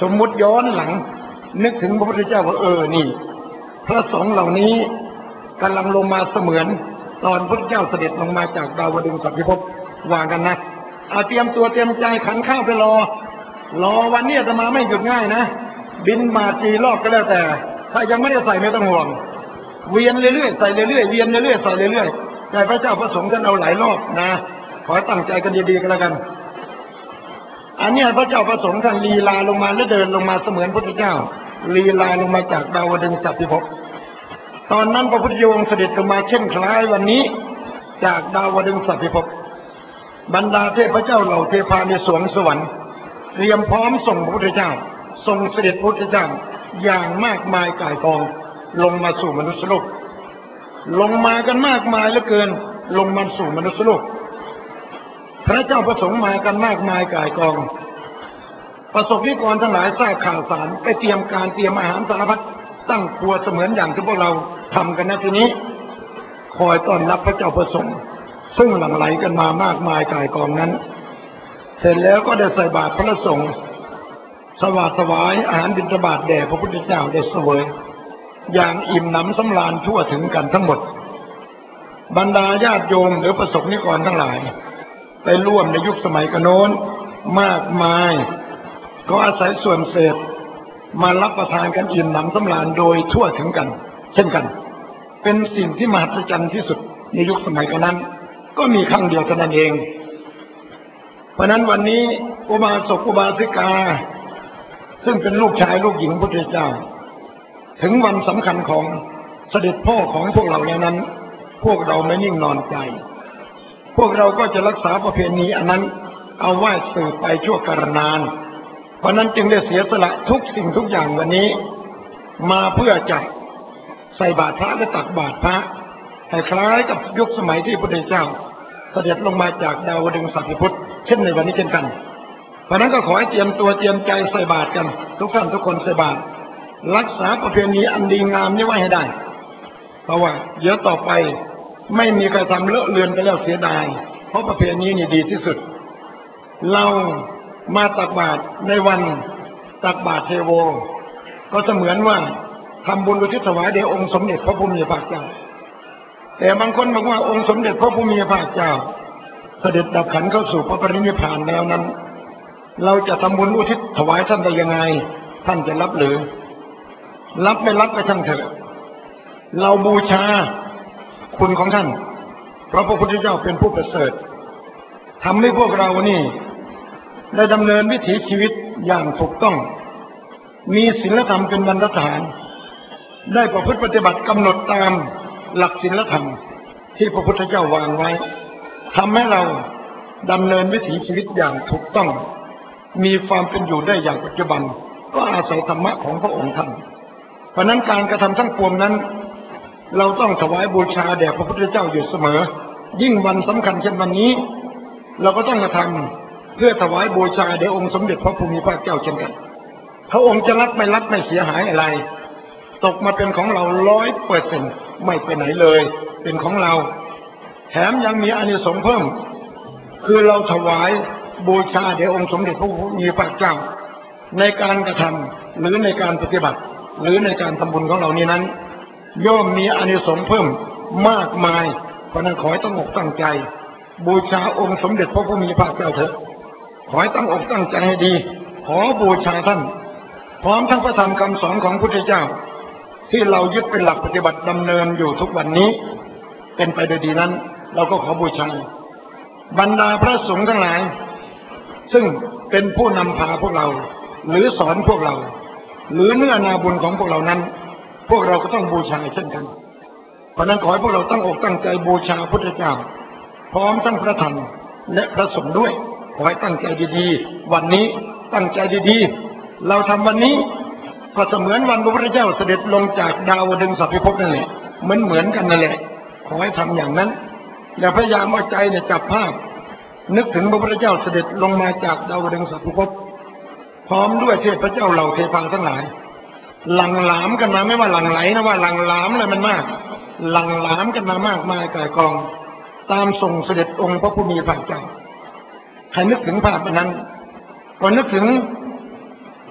สมมุติย้อนหลังนึกถึงพระพุทธเจ้าว่านี่พระสงฆ์เหล่านี้กำลังลงมาเสมือนตอนพระพุทธเจ้าเสด็จลงมาจากดาวดึงส์สัพพิภพวางกันนะเตรียมตัวเตรียมใจขันข้าวไปรอวันนี้จะมาไม่หยุดง่ายนะบินมากี่รอบก็แล้วแต่ถ้ายังไม่ได้ใส่ไม่ต้องห่วงเวียนเรื่อยๆใส่เรื่อยๆเวียนเรื่อยๆใส่เรื่อยๆใจพระเจ้าพระสงฆ์ท่านเอาหลายรอบนะขอตั้งใจกันดีๆกันแล้วกันอันนี้พระเจ้าพระสงฆ์ท่านลีลาลงมาและเดินลงมาเสมือนพระพุทธเจ้าลีลาลงมาจากดาวดึงส์สัพพิภพตอนนั้นพระพุทธองค์เสด็จลงมาเช่นคล้ายวันนี้จากดาวดึงส์สัพพิภพบรรดาเทพเจ้าเหล่าเทพาในสวงสวรรค์เตรียมพร้อมส่งพระพุทธเจ้าส่งเสด็จพระพุทธเจ้าอย่างมากมายก่ายกองลงมาสู่มนุษยโลกลงมากันมากมายเหลือเกินลงมาสู่มนุษยโลกพระเจ้าประสงค์มากันมากมายก่ายกองประสบนิกรทั้งหลายทราบข่าวสารไปเตรียมการเตรียมอาหารสารพัดตั้งครัวเสมือนอย่างที่พวกเราทำกันณที่นี้คอยต้อนรับพระเจ้าประสงค์ซึ่งหลั่งไหลกันมามากมายก่ายกองนั้นเสร็จแล้วก็ได้ใส่บาตรพระสงฆ์ถวายอาหารบิณฑบาตแด่พระพุทธเจ้าได้เสวยอย่างอิ่มหนำสำราญทั่วถึงกันทั้งหมดบรรดาญาติโยมหรือประสบนิกรทั้งหลายไปร่วมในยุคสมัยกโน้นมากมายก็อาศัยส่วนเศษมารับประทานกันอิ่มหนำสำราญโดยทั่วถึงกันเช่นกันเป็นสิ่งที่มหัศจรรย์ที่สุดในยุคสมัยนั้นก็มีครั้งเดียวเท่านั้นเองเพราะนั้นวันนี้อุบาสกอุบาสิกาซึ่งเป็นลูกชายลูกหญิงพระพุทธเจ้าถึงวันสำคัญของเสด็จพ่อของพวกเราแล้วนั้นพวกเราไม่นิ่งนอนใจพวกเราก็จะรักษาประเพณีอันนั้นเอาไว้สืบไปชั่วกาลนานเพราะนั้นจึงได้เสียสละทุกสิ่งทุกอย่างวันนี้มาเพื่อจะใส่บาตรพระและตักบาตรพระให้คล้ายกับยุคสมัยที่พระพุทธเจ้าเสด็จลงมาจากดาวดึงส์สัพพิภพเช่นในวันนี้เช่นกันเพราะนั้นก็ขอให้เตรียมตัวเตรียมใจใส่บาตรกันทุกท่านทุกคนใส่บาตรรักษาประเพณีอันดีงามนี้ไว้ให้ได้เพราะว่าเดี๋ยวต่อไปไม่มีใครทำเลอะเลือนไปแล้วเสียดายเพราะประเพณีนี่ดีที่สุดเรามาตักบาตรในวันตักบาตรเทโวก็เสมือนว่าทำบุญอุทิศถวายแด่องค์สมเด็จพระผู้มีพระเจ้าแต่บางคนบอกว่าองค์สมเด็จพระผู้มีพระเจ้าเสด็จดับขันเข้าสู่พระปรินิพพานแล้วนั้นเราจะทำบุญอุทิศถวายท่านได้ยังไงท่านจะรับหรือรับไม่รับก็ช่างเถอะเราบูชาคุณของท่านเพราะพระพุทธเจ้าเป็นผู้ประเสริฐทำให้พวกเรานี่ได้ดำเนินวิถีชีวิตอย่างถูกต้องมีศีลธรรมเป็นบรรทัดฐานได้ประพฤติปฏิบัติกำหนดตามหลักศีลธรรมที่พระพุทธเจ้าวางไว้ทำให้เราดำเนินวิถีชีวิตอย่างถูกต้องมีความเป็นอยู่ได้อย่างปัจจุบันก็อาศัยธรรมะของพระองค์ท่านเพราะนั้นการกระทำทั้งปวงนั้นเราต้องถวายบูชาแด่พระพุทธเจ้าอยู่เสมอยิ่งวันสำคัญเช่นวันนี้เราก็ต้องกระทำเพื่อถวายบูชาแด่องค์สมเด็จพระผู้มีพระเจ้าเช่นกันพระองค์จะรับไม่รับไม่เสียหายอะไรตกมาเป็นของเรา100%ไม่ไปไหนเลยเป็นของเราแถมยังมีอานิสงส์เพิ่มคือเราถวายบูชาแด่องค์สมเด็จพระผู้มีพระเจ้าในการกระทำหรือในการปฏิบัติหรือในการทำบุญของเรานี้นั้นย่อมมีอานิสงส์เพิ่มมากมายเพราะนั้นขอให้ตั้งอกตั้งใจบูชาองค์สมเด็จพระผู้มีพระเจ้าเถอะขอให้ตั้งอกตั้งใจให้ดีขอบูชาท่านพร้อมทั้งพระธรรมคำสอนของพระพุทธเจ้าที่เรายึดเป็นหลักปฏิบัติดำเนินอยู่ทุกวันนี้เป็นไปโดยดีนั้นเราก็ขอบูชาบรรดาพระสงฆ์ทั้งหลายซึ่งเป็นผู้นำพาพวกเราหรือสอนพวกเราหรือเนื้อนาบุญของพวกเรานั้นพวกเราก็ต้องบูชาเช่นกันเพราะนั้นขอให้พวกเราตั้งอกตั้งใจบูชาพุทธเจ้าพร้อมทั้งพระธรรมและพระสงฆ์ด้วยขอให้ตั้งใจดีๆวันนี้ตั้งใจดีๆเราทำวันนี้ก็เสมือนวันพระพุทธเจ้าเสด็จลงจากดาวดึงส์สัพพิภพนั่นแหละเหมือนกันนั่นแหละขอให้ทำอย่างนั้นอย่าพยายามเอาใจเนี่ยจับภาพนึกถึงพระพุทธเจ้าเสด็จลงมาจากดาวดึงส์สัพพิภพพร้อมด้วยเทพเจ้าเหล่าเทพาทั้งหลายหลั่งหลามกันมาไม่ว่าหลั่งไหลนะว่าหลั่งหลามเลยมันมากหลั่งหลามกันมามากมายก่ายกองตามส่งเสด็จองค์พระผู้มีพระเจ้าใครนึกถึงภาพนั้นก็นึกถึง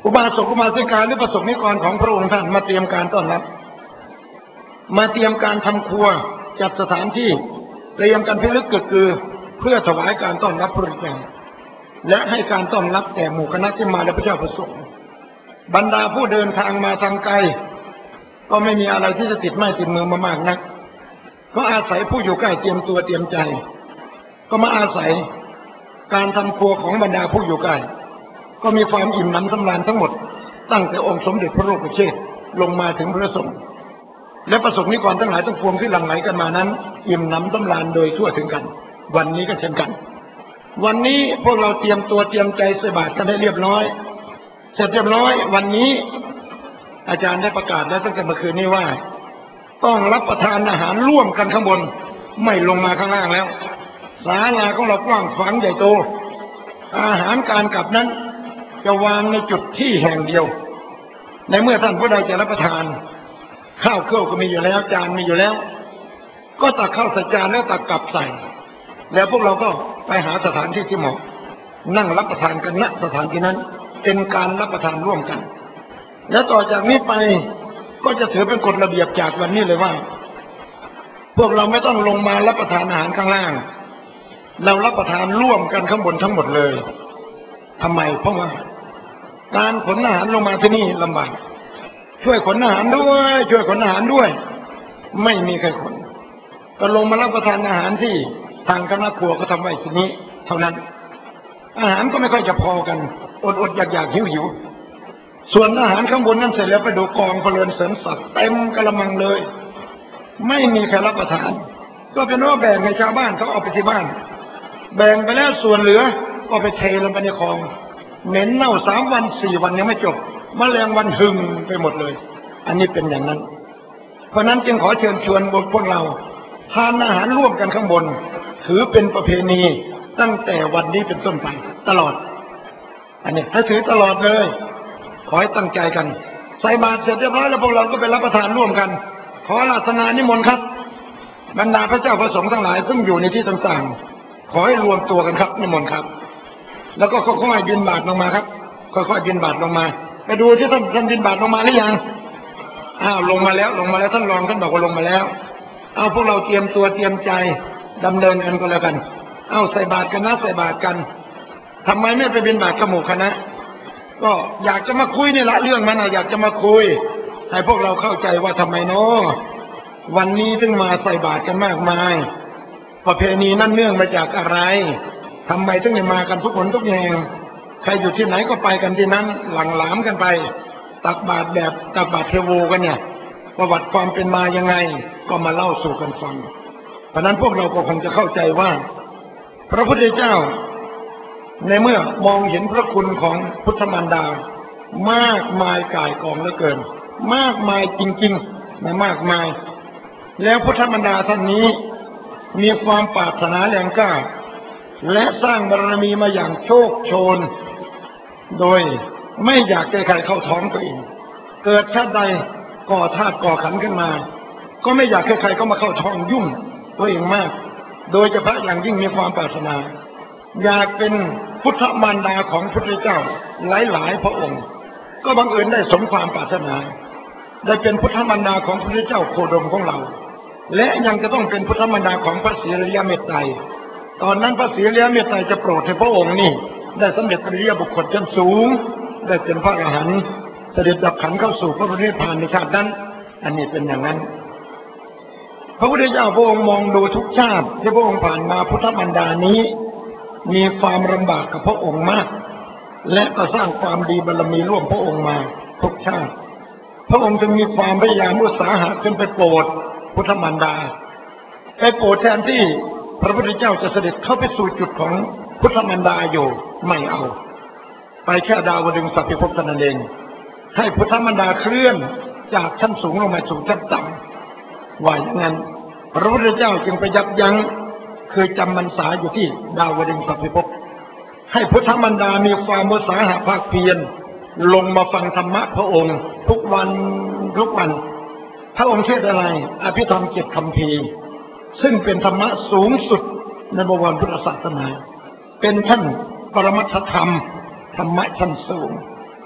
อุบาสกอุบาสิกาหรือประสบนิกรของพระองค์ท่านมาเตรียมการต้อนรับมาเตรียมการทำครัวจัดสถานที่เตรียมกันพิลึกกึกกือเพื่อถวายการต้อนรับพระเจ้าและให้การต้อนรับแก่หมู่คณะที่มาและพระเจ้าประสงค์บรรดาผู้เดินทางมาทางไกลก็ไม่มีอะไรที่จะติดไม้ติดมือมามากนักก็อาศัยผู้อยู่ใกล้เตรียมตัวเตรียมใจก็มาอาศัยการทำครัวของบรรดาผู้อยู่ใกล้ก็มีความอิ่มหนำสำราญทั้งหมดตั้งแต่องค์สมเด็จพระโลกเชษฐ์ลงมาถึงพระสงฆ์และประสบนิกรทั้งหลายทั้งปวงที่หลั่งไหลกันมานั้นอิ่มหนำสำราญโดยทั่วถึงกันวันนี้ก็เช่นกันวันนี้พวกเราเตรียมตัวเตรียมใจใส่บาตรกันให้เรียบร้อยเสร็จเรียบร้อยวันนี้อาจารย์ได้ประกาศแล้วตั้งแต่เมื่อคืนนี้ว่าต้องรับประทานอาหารร่วมกันข้างบนไม่ลงมาข้างล่างแล้วศาลาของเรากว้างขวางใหญ่โตอาหารการกลับนั้นจะวางในจุดที่แห่งเดียวในเมื่อท่านผู้ใดจะรับประทานข้าวเครื่องก็มีอยู่แล้วจานมีอยู่แล้วก็ตักข้าวใส่จานแล้วตักกลับใส่แล้วพวกเราก็ไปหาสถานที่ที่เหมาะนั่งรับประทานกันณสถานที่นั้นเป็นการรับประทานร่วมกันแล้วต่อจากนี้ไปก็จะถือเป็นกฎระเบียบจากวันนี้เลยว่าพวกเราไม่ต้องลงมารับประทานอาหารข้างล่างเรารับประทานร่วมกันข้างบนทั้งหมดเลยทำไมเพราะว่าการขนอาหารลงมาที่นี่ลำบากช่วยขนอาหารด้วยช่วยขนอาหารด้วยไม่มีใครขนก็ลงมารับประทานอาหารที่ทางคณะครัวก็ทำไว้ที่นี้เท่านั้นอาหารก็ไม่ค่อยจะพอกันอดอยากหิวส่วนอาหารข้างบนนั้นเสร็จแล้วไปดูกองเพลินเสริมสัตว์เต็มกระมังเลยไม่มีใครรับประทานก็เป็นว่าแบ่งให้ชาวบ้านเขาเอาไปที่บ้านแบ่งไปแล้วส่วนเหลือก็ไปเทลงไปในคลองเหม็นเน่า3 วัน 4 วันยังไม่จบแมลงวันหึงไปหมดเลยอันนี้เป็นอย่างนั้นเพราะนั้นจึงขอเชิญชวนพวกเราทานอาหารร่วมกันข้างบนถือเป็นประเพณีตั้งแต่วันนี้เป็นต้นไปตลอดอันนี้ให้ถือตลอดเลยขอให้ตั้งใจกันใส่บาตรเสร็จเรียบร้อยแล้วพวกเราก็ไปรับประทานร่วมกันขออาราธนานิมนต์ครับบรรดาพระเจ้าพระสงฆ์ทั้งหลายซึ่งอยู่ในที่ต่างๆขอให้รวมตัวกันครับนิมนต์ครับแล้วก็ค่อยๆบิณฑบาตลงมาครับค่อยๆบิณฑบาตลงมาไปดูที่ท่านบิณฑบาตลงมาหรือยังลงมาแล้วท่านรองท่านบอกว่าลงมาแล้วเอาพวกเราเตรียมตัวเตรียมใจดำเนินกันก็แล้วกันใส่บาตรกันนะใส่บาตรกันทำไมไม่ไปบิณฑบาตกับหมู่คณะก็อยากจะมาคุยนี่ละเรื่องมันอยากจะมาคุยให้พวกเราเข้าใจว่าทำไมเนาะวันนี้ถึงมาใส่บาตรกันมากมายประเพณีนั่นเนื่องมาจากอะไรทำไมถึงมากันทุกคนทุกแห่งใครอยู่ที่ไหนก็ไปกันที่นั้นหลั่งหลามกันไปตักบาตรแบบตักบาตรเทโวกันเนี่ยประวัติความเป็นมายังไงก็มาเล่าสู่กันฟังเพราะนั้นพวกเราก็คงจะเข้าใจว่าพระพุทธเจ้าในเมื่อมองเห็นพระคุณของพุทธมารดามากมายก่ายกองเหลือเกินมากมายจริงๆนะมากมายแล้วพุทธมารดาท่านนี้มีความปรารถนาแรงกล้าและสร้างบารมีมาอย่างโชคโชนโดยไม่อยากให้ใครเข้าท้องตัวเองเกิดชาติใดก่อธาตุก่อขันขึ้นมาก็ไม่อยากให้ใครเข้ามาเข้าท้องยุ่งตัวเองมากโดยเฉพาะอย่างยิ่งมีความปรารถนาอยากเป็นพุทธมารดาของพุทธเจ้าหลายพระองค์ก็บังเอิญได้สมความปรารถนาได้เป็นพุทธมารดาของพุทธเจ้าโคดมของเราและยังจะต้องเป็นพุทธมารดาของพระศรีอริยเมตไตรตอนนั้นพระศรีอริยเมตไตรจะโปรดให้พระองค์นี่ได้สำเร็จอริยบุคคลชั้นสูงได้เป็นพระอรหันต์เสด็จดับขันเข้าสู่พระนิพพานในชาตินั้นอันนี้เป็นอย่างนั้นพระพุทธเจ้าพระองค์มองดูทุกชาติที่พระองค์ผ่านมาพุทธมารดานี้มีความลำบากกับพระองค์มากและก็สร้างความดีบารมีร่วมพระองค์มาทุกชาติพระองค์จึงมีความพยายามอุตสาหะขึ้นไปโปรดพุทธมารดาไปโปรดแทนที่พระพุทธเจ้าจะเสด็จเข้าไปสู่จุดของพุทธมารดาอยู่ไม่เอาไปแค่ดาวดึงสัพพิภพเท่านั้นเองให้พุทธมารดาเคลื่อนจากชั้นสูงลงมาสู่ชั้นต่ำว่าอย่างนั้นพระพุทธเจ้าจึงไปยับยั้งเคยจำพรรษาอยู่ที่ดาวดึงสัพพิภพให้พุทธมารดามีความอุตสาหะภาคเพียรลงมาฟังธรรมะพระองค์ทุกวันพระองค์เทศอะไรอภิธรรม7 คัมภีร์ซึ่งเป็นธรรมะสูงสุดในบวรพุทธศาสนาเป็นท่านปรมัตถธรรมธรรมะชั้นสูง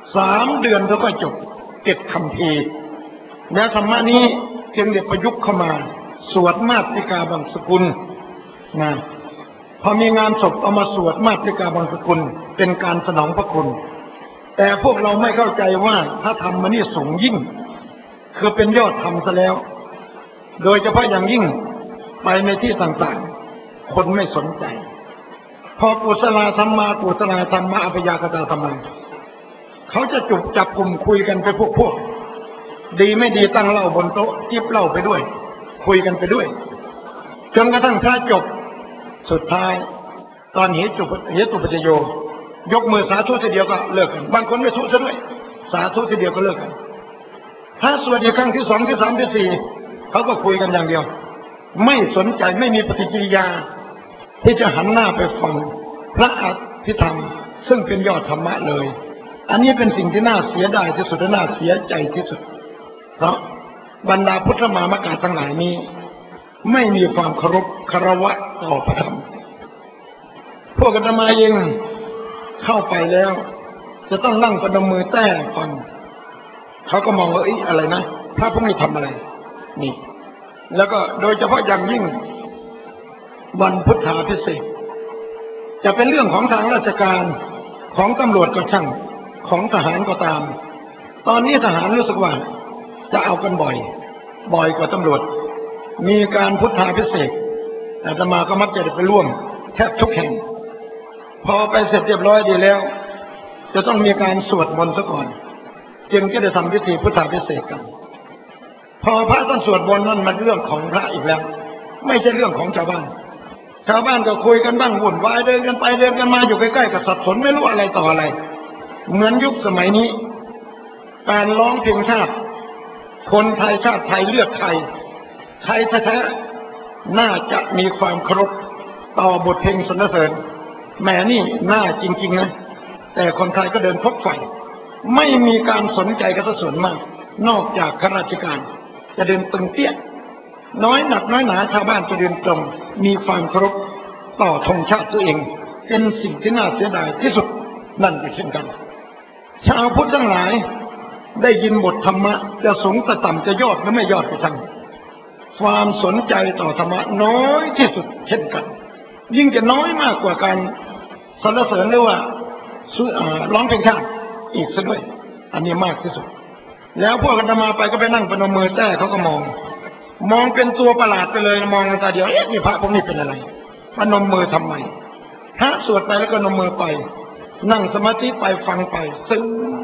3 เดือนแล้วก็จบ7 คัมภีร์แล้วธรรมะนี้จึงได้ประยุกต์เข้ามาสวดมาติกาบังสกุลนะพอมีงานศพเอามาสวดมาติกาบังสกุลเป็นการสนองพระคุณแต่พวกเราไม่เข้าใจว่าถ้าทำมันนี่สูงยิ่งคือเป็นยอดธรรมซะแล้วโดยเฉพาะอย่างยิ่งไปในที่ต่างๆคนไม่สนใจพอกุศลธรรมะกุศลธรรมะอภิยากตธรรมะเขาจะจับกลุ่มคุยกันไปพวกดีไม่ดีตั้งเหล้าบนโต๊ะจิบเหล้าไปด้วยคุยกันไปด้วยจนกระทั่งพระจบสุดท้ายตอนเหตุปัจจโยยกมือสาธุทีเดียวก็เลิกกันบางคนไม่ทุซะด้วยสาธุทีเดียวก็เลิกกันถ้าสวดอีกครั้งที่ 2 ที่ 3 ที่ 4เขาก็คุยกันอย่างเดียวไม่สนใจไม่มีปฏิกิริยาที่จะหันหน้าไปฟังพระอภิธรรมซึ่งเป็นยอดธรรมะเลยอันนี้เป็นสิ่งที่น่าเสียดายที่สุดและน่าเสียใจที่สุดเพราะบรรดาพุทธมามกาทั้งหลายนี้ไม่มีความเคารพคารวะต่อพระธรรมพวกอาตมาเองเข้าไปแล้วจะต้องนั่งประนมมือแต้ฟังเขาก็มองว่าอะไรนะพระพวกนี้ทำอะไรนี่แล้วก็โดยเฉพาะอย่างยิ่งวันพุทธาภิเษกจะเป็นเรื่องของทางราชการของตำรวจก็ช่างของทหารก็ตามตอนนี้ทหารรู้สึกว่าจะเอากันบ่อยกว่าตำรวจมีการพุทธาภิเษกอาตมาก็มักจะได้ไปร่วมแทบทุกแห่งพอไปเสร็จเรียบร้อยดีแล้วจะต้องมีการสวดมนต์ซะก่อนจึงจะได้ทำพิธีพุทธาภิเษกกันพอพระท่านสวดมนต์นั่นมันเรื่องของพระอีกแล้วไม่ใช่เรื่องของชาวบ้านก็คุยกันบ้างวุ่นวายเดินกันไปเดินกันมาอยู่ใกล้ๆกับสับสนไม่รู้อะไรต่ออะไรเหมือนยุคสมัยนี้การร้องเพลงชาติคนไทยชาติไทยเลือกไทยแท้ๆน่าจะมีความเคารพต่อบทเพลงสรรเสริญแม่นี่น่าจริงๆนะแต่คนไทยก็เดินพกไฟไม่มีการสนใจกันส่วนมากนอกจากข้าราชการจะเดินตึงเตี้ยน้อยหนักน้อยหนาชาวบ้านจะเดินตรงมีความเคารพต่อธงชาติตัวเองเป็นสิ่งที่น่าเสียดายที่สุดนั่นก็เช่นกันชาวพุทธทั้งหลายได้ยินบทธรรมะจะสูงจะต่ำจะยอดหรือไม่ยอดก็ช่างความสนใจต่อธรรมะน้อยที่สุดเช่นกันยิ่งจะน้อยมากกว่าการสรรเสริญหรือว่าร้องเพลงชาติอีกซะด้วยอันนี้มากที่สุดแล้วพวกอาตมาไปก็ไปนั่งประนมมือแต่เขาก็มองเป็นตัวประหลาดไปเลยมองตาเดียวนี่พระพวกนี้เป็นอะไรประนมมือทำไมพระสวดไปแล้วก็นมมือไปนั่งสมาธิไปฟังไปซึ่ง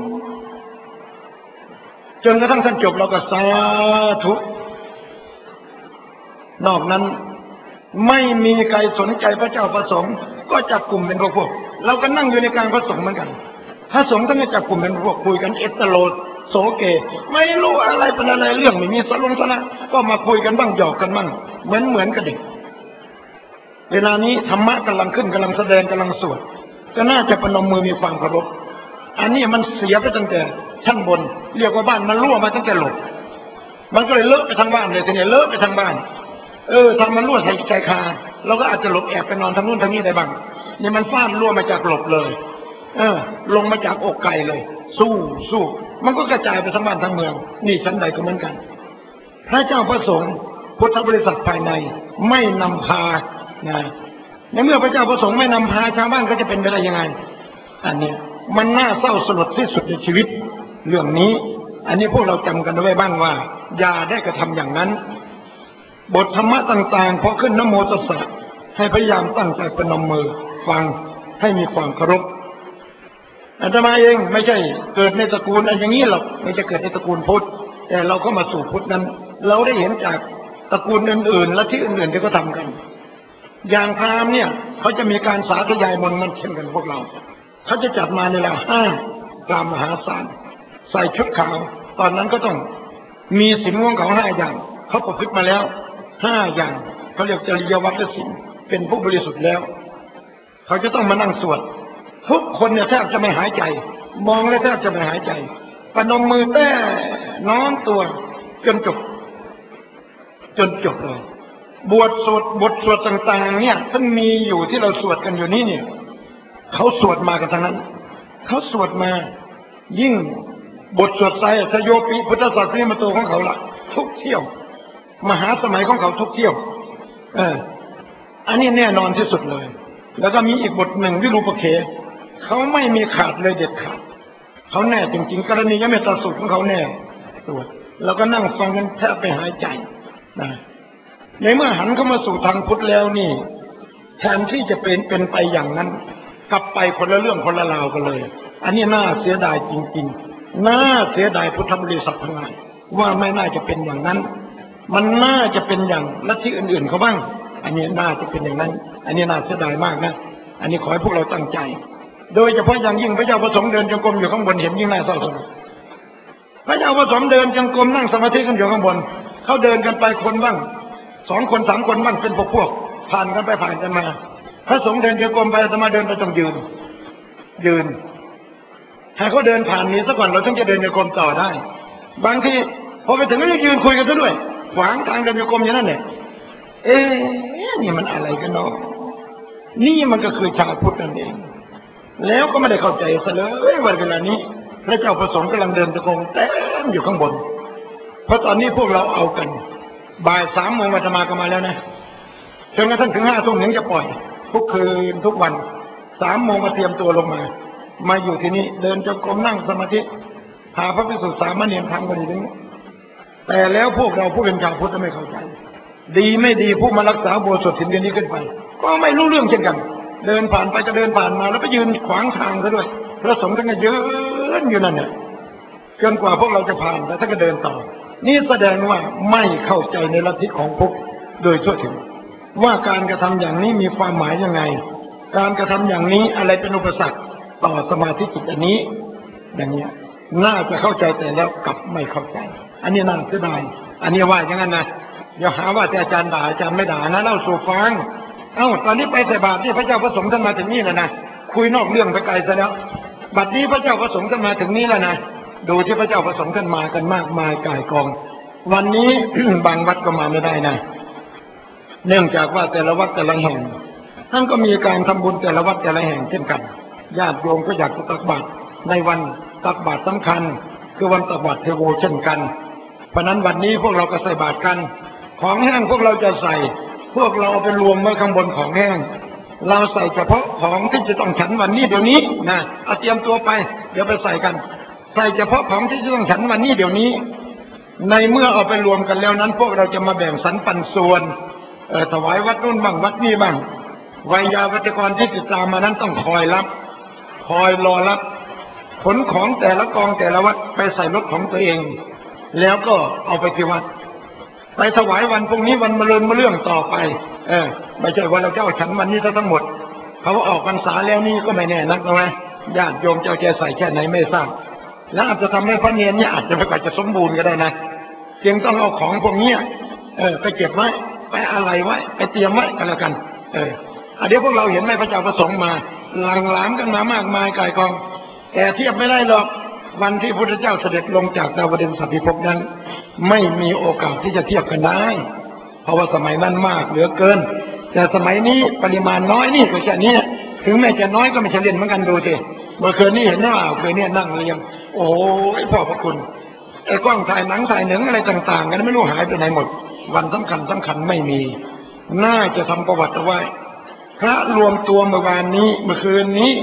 จนกระทั่งท่านจบเราก็สาธุนอกนั้นไม่มีใครสนใจพระเจ้าประสงค์ก็จับกลุ่มเป็นพวกเราก็นั่งอยู่ในกลางพระสงฆ์เหมือนกันพระสงฆ์ท่านก็จับกลุ่มเป็นพวกคุยกันเอตโลโสเกไม่รู้อะไรเป็นอะไรเรื่องไม่มีสาระก็มาคุยกันบ้างหยอกกันบ้างเหมือนกับเด็กเวลานี้ธรรมะกำลังขึ้นกำลังแสดงกำลังสวดก็น่าจะประนมมือมีความเคารพอันนี้มันเสียไปตั้งแต่ชั้นบนเรียกว่าบ้านมันรั่วมาตั้งแต่หลบมันก็เลยเลอะไปทางบ้านเลยทีนี้เลอะไปทางบ้านทางมันรั่วใส่ใจคาเราก็อาจจะหลบแอบไปนอนทางนู้นทางนี้ได้บ้างนี่มันฟ้านรั่วมาจากหลบเลยลงมาจากอกไก่เลยสู้มันก็กระจายไปทั้งบ้านทั้งเมืองนี่ชั้นใดก็เหมือนกันพระเจ้าพระสงฆ์พุทธบริษัทภายในไม่นำพาในเมื่อพระเจ้าพระสงฆ์ไม่นำพาชาวบ้านก็จะเป็นไปได้ยังไงอันนี้มันน่าเศร้าสลดที่สุดในชีวิตเรื่องนี้อันนี้พวกเราจำกันไว้บ้างว่าอย่าได้กระทำอย่างนั้นบทธรรมะต่างๆพอขึ้นนะโมตัสสะให้พยายามตั้งใจประนมมือฟังให้มีความเคารพอาตมาเองไม่ใช่เกิดในตระกูลอันอย่างนี้หรอกไม่จะเกิดในตระกูลพุทธแต่เราก็มาสู่พุทธนั้นเราได้เห็นจากตระกูลอื่นๆและที่อื่นๆที่เขาทำกันอย่างพราหมณ์เนี่ยเขาจะมีการสาธยายมนต์นั้นเช่นกันพวกเราเขาจะจัดมาในแล้ว5 พราหมณ์มหาศาลใส่ชุดขาวตอนนั้นก็ต้องมีศีลของเขา5 อย่างเขาประพฤติมาแล้ว5 อย่างเขาเรียกจริยวัตรศีลเป็นผู้บริสุทธิ์แล้วเขาจะต้องมานั่งสวดทุกคนเนี่ยแทบจะไม่หายใจมองแล้วแทบจะไม่หายใจประนมมือแต่น้อมตัวจนจบเลยบทสวดต่างๆเนี่ยซึ่งมีอยู่ที่เราสวดกันอยู่นี้เนี่ยเขาสวดมากันทั้งนั้นเขาสวดมายิ่งบทสวดไตรสโยปิพุทธศาสนิมโตของเขาละทุกเที่ยวมหาสมัยของเขาทุกเที่ยวอันนี้แน่นอนที่สุดเลยแล้วก็มีอีกบทหนึ่งวิรูปเขเขาไม่มีขาดเลยเด็ดขาดเขาแน่จริงๆกรณียเมตตาสูตรของเขาแน่ตัวแล้วก็นั่งฟังกันแทบไปหายใจนะในเมื่อหันเข้ามาสู่ทางพุทธแล้วนี่แทนที่จะเป็นไปอย่างนั้นกลับไปคนละเรื่องคนละราวกันเลยอันนี้น่าเสียดายจริงๆน่าเสียดายพุทธบริษัททั้งหลายว่าไม่น่าจะเป็นอย่างนั้นมันน่าจะเป็นอย่างลัทธิอื่นๆเขาบ้างอันนี้น่าจะเป็นอย่างนั้นอันนี้น่าเสียดายมากนะอันนี้ขอให้พวกเราตั้งใจโดยเฉพาะอย่างยิ่งพระเจ้าประสงค์เดินจงกรมอยู่ข้างบนเห็นยิ่งน่าเศร้าสลดพระเจ้าประสงค์เดินจงกรมนั่งสมาธิกันอยู่ข้างบนเขาเดินกันไปคนบ้าง2 คน 3 คนบ้างเป็นพวกผ่านกันไปผ่านกันมาพระสงฆ์เดินจงกรมไปอาตมาเดินไปต้องยืนให้เขาเดินผ่านนี้ซะก่อนเราถึงจะเดินจงกรมต่อได้บางทีพอไปถึงก็ยืนคุยกันซะด้วยขวางทางเดินจงกรมอย่างนั้นเนี่ยนี่มันอะไรกันเนาะนี่มันก็คือชาวพุทธนั่นเองแล้วก็ไม่ได้เข้าใจซะเลยว่าเวลานี้พระเจ้าประสงค์กำลังเดินจงกรมเต็มอยู่ข้างบนเพราะตอนนี้พวกเราเอากันบ่าย3 โมงอาตมาก็มาแล้วนะจนกระทั่งถึง5 ทุ่มถึงจะปล่อยทุกคืนทุกวัน3 โมงมาเตรียมตัวลงมาอยู่ที่นี่เดินจงกรมนั่งสมาธิพาพระภิกษุสามเณรทำกันอยู่ตรงนี้แต่แล้วพวกเราผู้เป็นชาวพุทธไม่เข้าใจดีไม่ดีผู้มารักษาโบสถ์ถิ่นเดือนนี้ขึ้นไปก็ไม่รู้เรื่องเช่นกันเดินผ่านไปจะเดินผ่านมาแล้วไปยืนขวางทางซะด้วยพระสงฆ์ท่านก็ยืนอยู่นั่นเนี่ยจนกว่าพวกเราจะผ่านแล้วท่านก็เดินต่อนี่แสดงว่าไม่เข้าใจในลัทธิของพุทธโดยทั่วถึงว่าการกระทำอย่างนี้มีความหมายยังไงการกระทำอย่างนี้อะไรเป็นอุปสรรคต่อสมาธิจิตอันนี้อย่างนี้น่าจะเข้าใจแต่แล้วกลับไม่เข้าใจอันนี้น่าเสียดายอันนี้ว่าอย่างนั้นนะอย่าหาว่าแต่อาจารย์ด่าอาจารย์ไม่ด่านะเล่าสู่ฟังตอนนี้ไปใส่บาตรที่พระเจ้าประสงค์ท่านมาถึงนี่แล้วนะคุยนอกเรื่องไปไกลซะแล้วบัดนี้พระเจ้าประสงค์ท่านมาถึงนี้แล้วนะดูที่พระเจ้าประสงค์ท่านมากันมากมายก่ายกองวันนี้ บางวัดก็มาไม่ได้นะเนื่องจากว่าแต่ละวัดแต่ละแห่งท่านก็มีการทำบุญแต่ละวัดแต่ละแห่งเช่นกันญาติโยมก็อยากจะตักบาตรในวันตักบาตรสำคัญคือวันตักบาตรเทโวเช่นกันเพราะนั้นวันนี้พวกเราก็ใส่บาตรกันของแห้งพวกเราจะใส่พวกเราไปรวมไว้ข้างบนของแห้งเราใส่เฉพาะของที่จะต้องฉันวันนี้เดี๋ยวนี้นะเอาเตรียมตัวไปเดี๋ยวไปใส่กันใส่เฉพาะของที่จะต้องฉันวันนี้เดี๋ยวนี้ในเมื่อเอาไปรวมกันแล้วนั้นพวกเราจะมาแบ่งสรรปันส่วนถวายวัดนู่นบ้างวัดนี้บ้างวัยยาวัจกรที่ติดตามมานั้นต้องคอยรับคอยรอรับขนของแต่ละกองแต่ละวัดไปใส่รถของตัวเองแล้วก็เอาไปที่วัดไปถวายวันพรุ่งนี้วันมะรืนมะเรื่องต่อไปไม่ใช่ว่าเราจะเอาฉันวันนี้ทั้งหมดเขาออกพรรษาแล้วนี่ก็ไม่แน่นักนะญาติโยมเจ้าแกใส่แค่ไหนไม่ทราบแล้วอาจจะทำให้พระเนรเนี่ยอาจจะไม่ค่อยจะสมบูรณ์ก็ได้นะจึงต้องเอาของพวกนี้ไปเก็บไว้ไปอะไรไว้ไปเตรียมไว้กันแล้วกันเดี๋ยวพวกเราเห็นไหมพระเจ้าประสงค์มาหลั่งหลามกันมามากมายก่ายกองแต่เทียบไม่ได้หรอกวันที่พระพุทธเจ้าเสด็จลงจากดาวดึงส์สัพพิภพนั้นไม่มีโอกาสที่จะเทียบกันได้เพราะว่าสมัยนั้นมากเหลือเกินแต่สมัยนี้ปริมาณน้อยนี่ก็แค่นี้ถึงแม้จะน้อยก็ไม่ใช่เล่นเหมือนกันดูสิเมื่อคืนนี้เห็นหรือเปล่าคืนนี้นั่งเรียงโอ้ยพ่อพระคุณไอ้กล้องถ่ายหนังถ่ายหนังอะไรต่างๆกันไม่รู้หายไปไหนหมดวันสำคัญไม่มีน่าจะทำประวัติเอาไว้พระรวมตัวเมื่อวานนี้เมื่อคืนนี้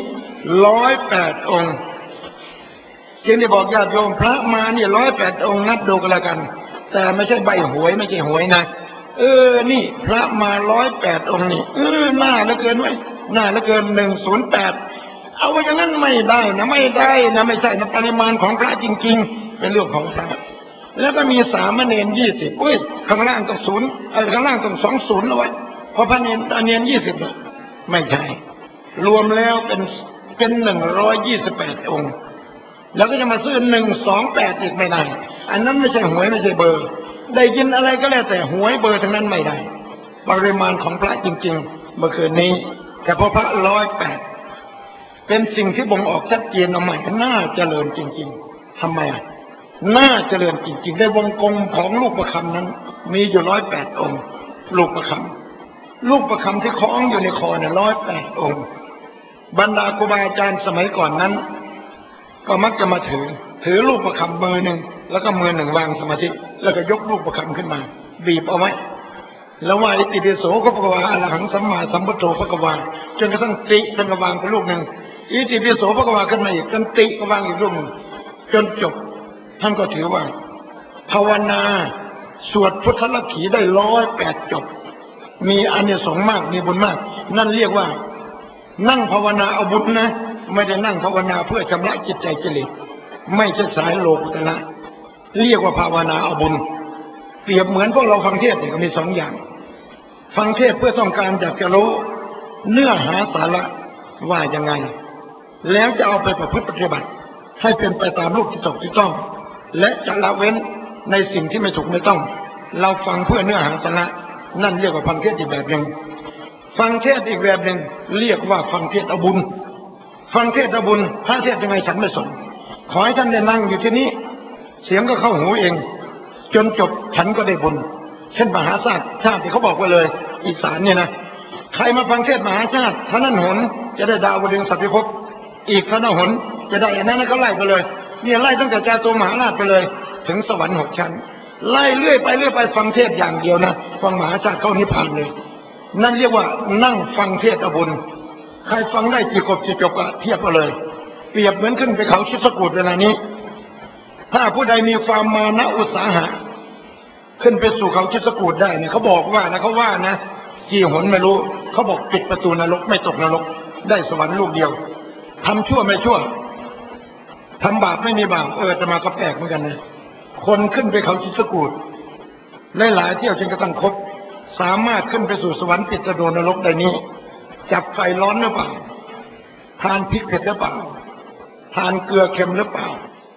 108 องค์จึงได้บอกญาติโยมพระมาเนี่ย108 องค์นับดูกันแล้วกันแต่ไม่ใช่ใบหวยไม่ใช่หวยนะนี่พระมา108 องค์นี่หน้าเหลือเกินไว้หน้าเหลือเกิน108เอาไว้อย่างนั้นไม่ได้นะไม่ได้นะไม่ใช่นะปริมาณของพระจริงๆเป็นเรื่องของพระแล้วก็มีสามเณร20อุ้ยข้างล่างต้อง0ข้างล่างต้อง20เอาไว้เพราะพระเนร20เนี่ยไม่ใช่รวมแล้วเป็น128 องค์แล้วก็จะมาซื้อ128อีกไม่ได้อันนั้นไม่ใช่หวยไม่ใช่เบอร์ได้ยินอะไรก็แล้วแต่หวยเบอร์ทั้งนั้นไม่ได้ปริมาณของพระจริงๆเมื่อคืนนี้แต่พอพระ108เป็นสิ่งที่บ่งออกชัดเจนเอาใหม่น่าเจริญจริงๆทำไมน่าเจริญจริงๆในวงกลมของลูกประคำนั้นมีอยู่108 องค์ลูกประคำที่คล้องอยู่ในคอเนี่ย108 องค์บรรดาครูบาอาจารย์สมัยก่อนนั้นก็มักจะมาถือลูกประคำมือหนึ่งแล้วก็มือหนึ่งวางสมาธิแล้วก็ยกลูกประคำขึ้นมาบีบเอาไว้แล้วว่าอิติปิโสภะคะวะอะระหังสัมมาสัมพุทโธภะคะวาจนกระทั่งติท่านก็วางไปลูกหนึ่งอิติปิโสภะคะวาขึ้นมาอีกจนติก็วางอีกลูกหนึ่งจนจบท่านก็ถือว่าภาวนาสวดพุทธลักขีได้108 จบมีอานิสงส์มากมีบุญมากนั่นเรียกว่านั่งภาวนาเอาบุญนะไม่ได้นั่งภาวนาเพื่อชำระจิตใจกิเลสไม่ใช่สายโลกุตระเรียกว่าภาวนาเอาบุญเปรียบเหมือนพวกเราฟังเทศน์ก็มี2 อย่างฟังเทศน์เพื่อต้องการอยากจะรู้เนื้อหาสาระว่ายังไงแล้วจะเอาไปประพฤติปฏิบัติให้เป็นไปตามรูปที่ถูกที่ต้องและจะละเว้นในสิ่งที่ไม่ถูกไม่ต้องเราฟังเพื่อเนื้อหาสาระนั่นเรียกว่าฟังเทศน์อีกแบบหนึ่งฟังเทศน์อีกแบบหนึ่งเรียกว่าฟังเทศน์เอาบุญฟังเทศน์เอาบุญพระเทศน์ยังไงฉันไม่สนขอให้ท่านได้นั่งอยู่ที่นี้เสียงก็เข้าหูเองจนจบฉันก็ได้บุญเช่นมหาชาติที่เขาบอกไว้เลยอีสานเนี่ยนะใครมาฟังเทศน์มหาชาติท่านั้นหนจะได้ดาวดึงสัพพิภพอีกท่านั้นหนจะได้อันนั้นก็ไล่ไปเลยเนี่ยไล่ตั้งแต่จาตุมหาราชไปเลยถึงสวรรค์6 ชั้นไล่เรื่อยไปฟังเทศน์อย่างเดียวนะฟังมหาชาติเข้านิพพานเลยนั่นเรียกว่านั่งฟังเทศน์เอาบุญใครฟังได้กี่จบก็เทียบกันเลยเปรียบเหมือนขึ้นไปเขาคิดสกูดเวลานี้ถ้าผู้ใดมีความมานะอุตสาหะขึ้นไปสู่เขาคิดสกูดได้เนี่ยเขาบอกว่านะเขาว่านะกี่หนไม่รู้เขาบอกปิดประตูนรกไม่ตกนรกได้สวรรค์ลูกเดียวทำชั่วไม่ชั่วทำบาปไม่มีบาปจะมาก็แปลกเหมือนกันนะคนขึ้นไปเขาคิดสกูดหลายๆเที่ยวจนกระทั่งครบสามารถขึ้นไปสู่สวรรค์ปิดประตูนรกได้นี้จับไฟร้อนหรือเปล่าทานพริกเผ็ดหรือเปล่าทานเกลือเค็มหรือเปล่า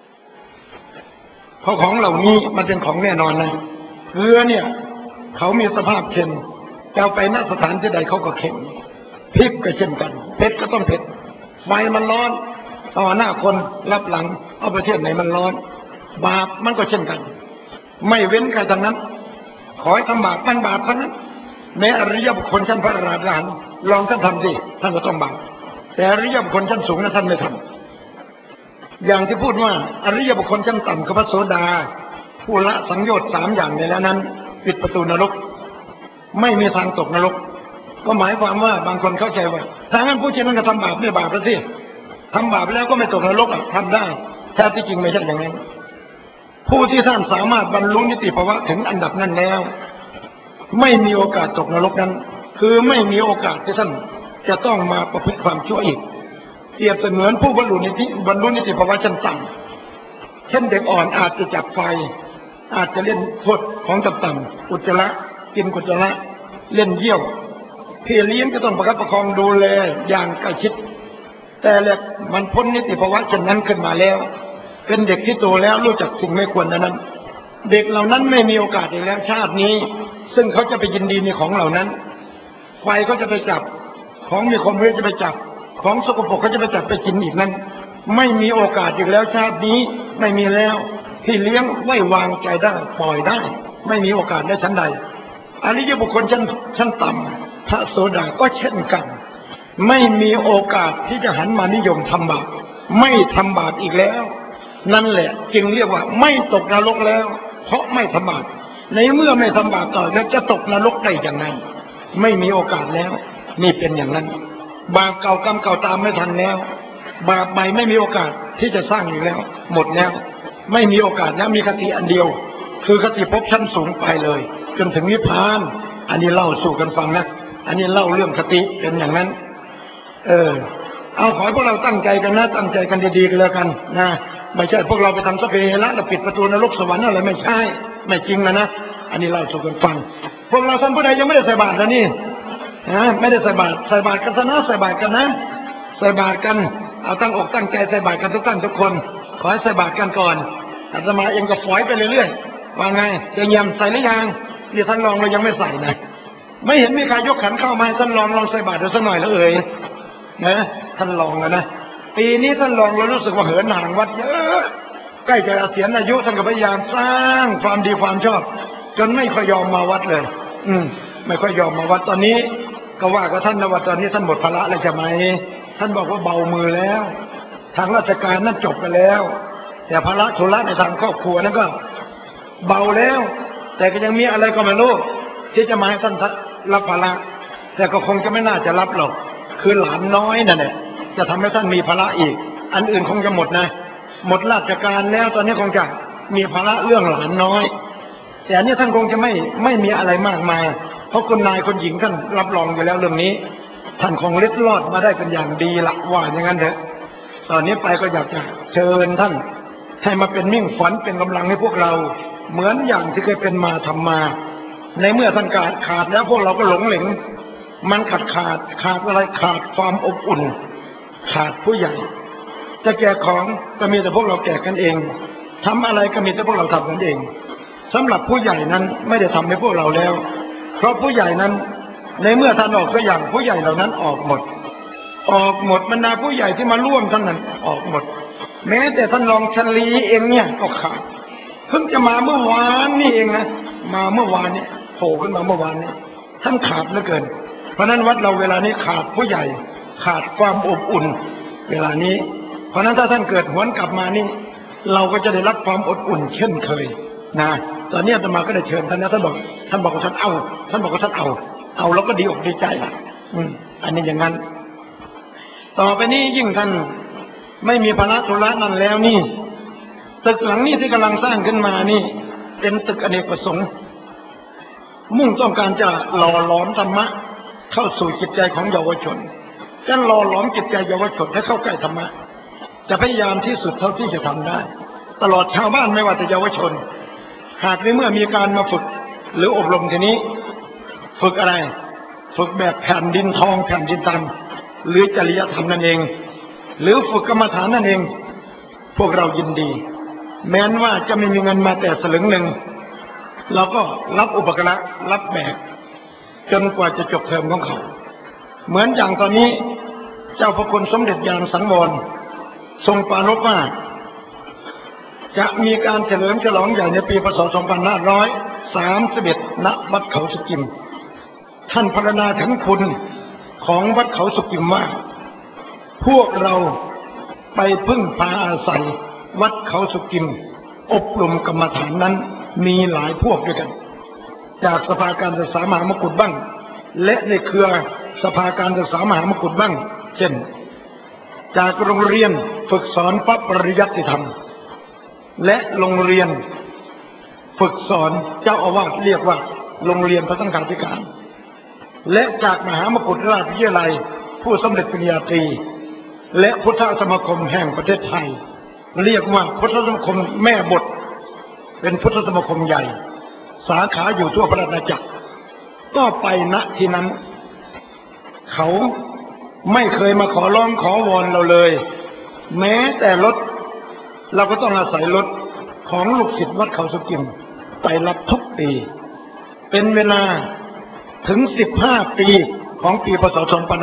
เพราะของเหล่านี้มันเป็นของแน่นอนนะเกลือเนี่ยเขามีสภาพเค็มจะเอาไปณสถานที่ใดเขาก็เค็มพริกก็เช่นกันเผ็ดก็ต้องเผ็ดไฟมันร้อนต่อหน้าคนรับหลังเอาประเทศไหนมันร้อนบาปมันก็เช่นกันไม่เว้นใครทั้งนั้นขอให้ทำบาปมันบาปทั้งนั้นแม้อริยบุคคลชั้นพระอรหันต์ลองท่านทำสิท่านก็ต้องบาปแต่อริยบุคคลชั้นสูงนั้นท่านไม่ทำอย่างที่พูดว่าอริยบุคคลชั้นต่ำคือพระโสดาผู้ละสังโยชน์3 อย่างในแล้วนั้นปิดประตูนรกไม่มีทางตกนรกก็หมายความว่าบางคนเข้าใจว่าถ้างั้นผู้เช่นนั้นก็ทำบาปไม่บาปแล้วสิทำบาปแล้วก็ไม่ตกนรกทำได้แท้ที่จริงไม่ใช่อย่างนั้นผู้ที่ท่านสามารถบรรลุนิติภาวะถึงอันดับนั้นแล้วไม่มีโอกาสตกนรกนั้นคือไม่มีโอกาสที่ท่านจะต้องมาประพฤติความชั่วอีกเปรียบเสมือนผู้บรรลุนิติภาวะชั้นต่ำเช่นเด็กอ่อนอาจจะจับไฟอาจจะเล่นโทษของต่ำๆอุจจาระกินอุจจาระเล่นเยี่ยวพี่เลี้ยงก็ต้องประคับประคองดูแลอย่างใกล้ชิดแต่แหละมันพ้นนิติภาวะเช่นนั้นขึ้นมาแล้วเป็นเด็กที่โตแล้วรู้จักสิ่งไม่ควรนั้นเด็กเหล่านั้นไม่มีโอกาสอีกแล้วชาตินี้ซึ่งเขาจะไปยินดีในของเหล่านั้นไฟเขาจะไปจับของมีคมเขาจะไปจับของสกปรกเขาจะไปจับไปกินอีกนั้นไม่มีโอกาสอีกแล้วชาตินี้ไม่มีแล้วที่เลี้ยงไม่วางใจได้ปล่อยได้ไม่มีโอกาสได้ชั้นใดอริยบุคคลชั้นต่ำพระโสดาก็เช่นกันไม่มีโอกาสที่จะหันมานิยมทำบาปไม่ทำบาปอีกแล้วนั่นแหละจึงเรียกว่าไม่ตกนรกแล้วเพราะไม่ทำบาปในเมื่อไม่ทำบาปต่อแล้วจะตกนรกได้อย่างไรไม่มีโอกาสแล้วนี่เป็นอย่างนั้นบาปเก่ากรรมเก่าตามไม่ทันแล้วบาปใหม่ไม่มีโอกาสที่จะสร้างอีกแล้วหมดแล้วไม่มีโอกาสแล้วมีคติอันเดียวคือคติภพชั้นสูงไปเลยจนถึงนิพพานอันนี้เล่าสู่กันฟังนะอันนี้เล่าเรื่องคติเป็นอย่างนั้นเอาขอให้พวกเราตั้งใจกันนะตั้งใจกันดีๆกันแล้วกันนะไม่ใช่พวกเราไปทำสเปรย์ละแล้วปิดประตูนรกสวรรค์อะไรไม่ใช่ไม่จริงนะอันนี้เล่าสู่กันฟังพวกเราท่านผู้ใดยังไม่ได้ใส่บาตรนะนี่ไม่ได้ใส่บาตรกันซะนะใส่บาตรกันนะใส่บาตรกันเอาตั้งอกตั้งใจใส่บาตรกันทุกท่านทุกคนขอให้ใส่บาตรกันก่อนอาตมาเองก็ฝอยไปเรื่อยๆว่าไงจะเยี่ยมใส่หรือยังนี่ท่านลองเรายังไม่ใส่นะไม่เห็นมีใครยกขันเข้ามาท่านลองใส่บาตรดูสักหน่อยแล้วนะท่านลองนะปีนี้ท่านลองเรารู้สึกว่าเหินห่างวัดเยอะใกล้จะเกษียณอายุท่านก็พยายามสร้างความดีความชอบจนไม่ค่อยยอมมาวัดเลยไม่ค่อยยอมมาวัดตอนนี้ก็ว่ากับท่านนะว่าตอนนี้ท่านหมดภาระแล้วใช่ไหมท่านบอกว่าเบามือแล้วทางราชการนั่นจบไปแล้วแต่ภาระธุระในทางครอบครัวนั้นก็เบาแล้วแต่ก็ยังมีอะไรก็ไม่รู้ที่จะมาให้ท่านรับภาระแต่ก็คงจะไม่น่าจะรับหรอกคือหลานน้อยนั่นแหละจะทำให้ท่านมีภาระอีกอันอื่นคงจะหมดนะหมดราชการแล้วตอนนี้คงจะมีภาระเรื่องหลานน้อยแต่อันนี้ท่านคงจะไม่มีอะไรมากมายเพราะคุณนายคนหญิงท่านรับรองอยู่แล้วเรื่องนี้ท่านคงเล็ดลอดมาได้เป็นอย่างดีละว่าอย่างนั้นเถอะตอนนี้ไปก็อยากจะเชิญท่านให้มาเป็นมิ่งขวัญเป็นกำลังให้พวกเราเหมือนอย่างที่เคยเป็นมาทำมาในเมื่อท่านขาดแล้วพวกเราก็หลงเหลงมันขาดอะไรขาดความอบอุ่นขาดผู้ใหญ่จะแจกของก็มีแต่พวกเราแจกกันเองทำอะไรก็มีแต่พวกเราทำกันเองสำหรับผู้ใหญ่นั้นไม่ได้ทำให้พวกเราแล้วเพราะผู้ใหญ่นั้นในเมื่อท่านออกตัวอย่างผู้ใหญ่เหล่านั้นออกหมดบรรดาผู้ใหญ่ที่มาร่วมท่านนั้นออกหมดแม้แต่ท่านรองชลีเองเนี่ยก็ขาดเพิ่งจะมาเมื่อวานนี่เองนะมาเมื่อวานเนี่ยโผล่ขึ้นมาเมื่อวานนี้ท่านขาดเหลือเกินเพราะนั้นวัดเราเวลานี้ขาดผู้ใหญ่ขาดความอบอุ่นเวลานี้เพราะนั้นถ้าท่านเกิดหวนกลับมานี่เราก็จะได้รับความอบอุ่นเช่นเคยนะตอนนี้อาตมาก็ได้เชิญท่านนะท่านบอกว่าท่านเอาแล้วก็ดีอกดีใจละอันนี้อย่างนั้นต่อไปนี้ยิ่งท่านไม่มีภาระธุระนั่นแล้วนี่ตึกหลังนี้ที่กำลังสร้างขึ้นมานี่เป็นตึกอเนกประสงค์มุ่งต้องการจะหล่อหลอมธรรมะเข้าสู่จิตใจของเยาวชนจะหล่อหลอมจิตใจเยาวชนให้เข้าใกล้ธรรมะจะพยายามที่สุดเท่าที่จะทำได้ตลอดชาวบ้านไม่ว่าแต่เยาวชนหากในเมื่อมีการมาฝึกหรืออบรมทีนี้ฝึกอะไรฝึกแบบแผ่นดินทองแผ่นดินตันหรือจริยธรรมนั่นเองหรือฝึกกรรมฐานนั่นเองพวกเรายินดีแม้นว่าจะไม่มีเงินมาแต่สลึงหนึ่งเราก็รับอุปการะรับแบกจนกว่าจะจบเทอมของเขาเหมือนอย่างตอนนี้เจ้าพระคุณสมเด็จยานสังวรทรงปรารภว่าจะมีการเฉลิมฉลองใหญ่ในปีพ.ศ. 2531 ณ วัดเขาสุกิมท่านพรรณนาถึงคุณของวัดเขาสุกิมว่าพวกเราไปพึ่งพาอาศัยวัดเขาสุกิมอบรมกรรมฐานนั้นมีหลายพวกด้วยกันจากสภาการศึกษามหามกุฏบ้างและในเครือสภาการศึกษามหามกุฏบ้างเช่นจากโรงเรียนฝึกสอนพระปริยัติธรรมและโรงเรียนฝึกสอนเจ้าอาวาสเรียกว่าโรงเรียนพระสังฆาธิการและจากมหามกุฏราชวิทยาลัยผู้สำเร็จปริญญาตรีและพุทธสมาคมแห่งประเทศไทยเรียกว่าพุทธสมาคมแม่บทเป็นพุทธสมาคมใหญ่สาขาอยู่ทั่วพระราชอาณาจักรก็ไปณที่นั้นเขาไม่เคยมาขอร้องขอวอนเราเลยแม้แต่รถเราก็ต้องอาศัยรถของลูกศิษย์วัดเขาสุกิมไปรับทุกปีเป็นเวลาถึง15 ปีของปีพ.ศ.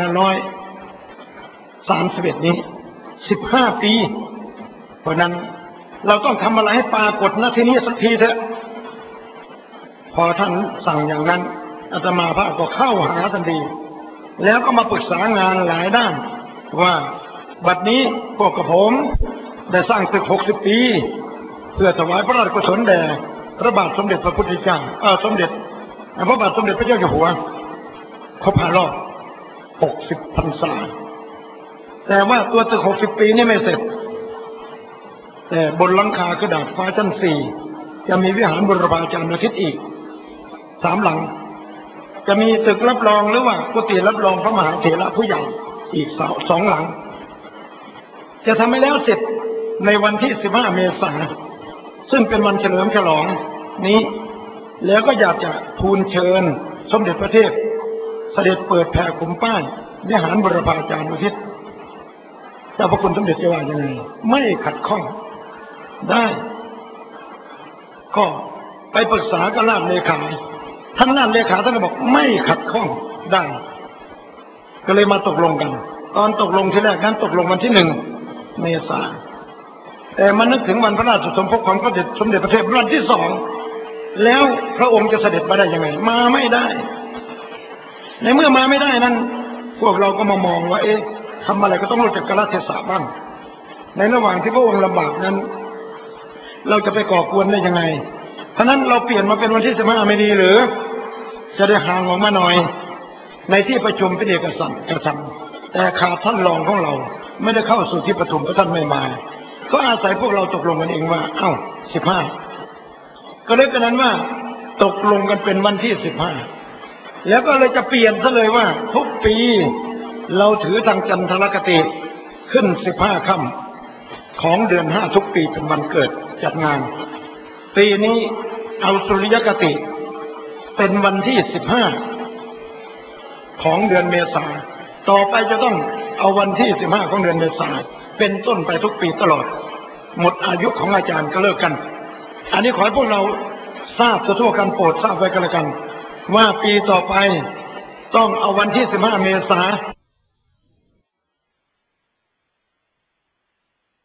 2531 นี้15 ปีเพราะนั้นเราต้องทำอะไรให้ปรากฏณที่นี้สักทีเถอะพอท่านสั่งอย่างนั้นอาตมาภาพก็เข้าหาทันทีแล้วก็มาปรึกษางานหลายด้านว่าบัดนี้พวกกับผมได้สร้างตึก60 ปีเพื่อถวายพระราชกุศลแด่พระบาทสมเด็จพระพุทธเจ้าพระบาทสมเด็จพระเจ้าอยู่หัวครบ5 รอบ60 พรรษาแต่ว่าตัวตึก60 ปีนี่ไม่เสร็จแต่บนหลังคากระดาษฟ้าชั้น4จะมีวิหารบุรพาจารย์อาทิตย์อีก3 หลังจะมีตึกรับรองหรือว่ากุฏิรับรองพระมหาเถระผู้ใหญ่อีก2 หลังจะทำให้แล้วเสร็จในวันที่15 เมษายนซึ่งเป็นวันเฉลิมฉลองนี้แล้วก็อยากจะทูลเชิญสมเด็จพระเทพเสด็จเปิดแผ่ขุมป้ายวิหารบุรพาจารย์อุทิศเจ้าพระคุณสมเด็จจะว่ายังไงไม่ขัดข้องได้ก็ไปปรึกษากับราชเลขาท่านราชเลขาท่านก็บอกไม่ขัดข้องได้ก็เลยมาตกลงกันตอนตกลงที่แรกนั้นตกลงวันที่1 เมษายนแต่มานึกถึงวันพระราชสมภพของพระสมเด็จพระเทพวันที่2แล้วพระองค์จะเสด็จมาได้ยังไงมาไม่ได้ในเมื่อมาไม่ได้นั้นพวกเราก็มามองว่าทำอะไรก็ต้องรู้จักกาลเทศะบ้างในระหว่างที่พระองค์ลำบากนั้นเราจะไปก่อกวนได้ยังไงเพราะนั้นเราเปลี่ยนมาเป็นวันที่15ไม่ดีหรือจะได้ห่างออกมาหน่อยในที่ประชุมเป็นเอกสารกระทำแต่ขาดท่านรองของเราไม่ได้เข้าสู่ที่ประชุมเพราะท่านไม่มาก็อาศัยพวกเราตกลงกันเองว่า15ก็เลยเป็นนั้นว่าตกลงกันเป็นวันที่15แล้วก็เลยจะเปลี่ยนซะเลยว่าทุกปีเราถือทางจันทรคติขึ้น15ค่ำของเดือน5ทุกปีเป็นวันเกิดจัดงานปีนี้เอาสุริยคติเป็นวันที่15ของเดือนเมษาต่อไปจะต้องเอาวันที่15ของเดือนเมษาเป็นต้นไปทุกปีตลอดหมดอายุของอาจารย์ก็เลิกกันอันนี้ขอให้พวกเราทราบทั่วกันโปรดทราบไว้กันแล้วกันว่าปีต่อไปต้องเอาวันที่15เมษา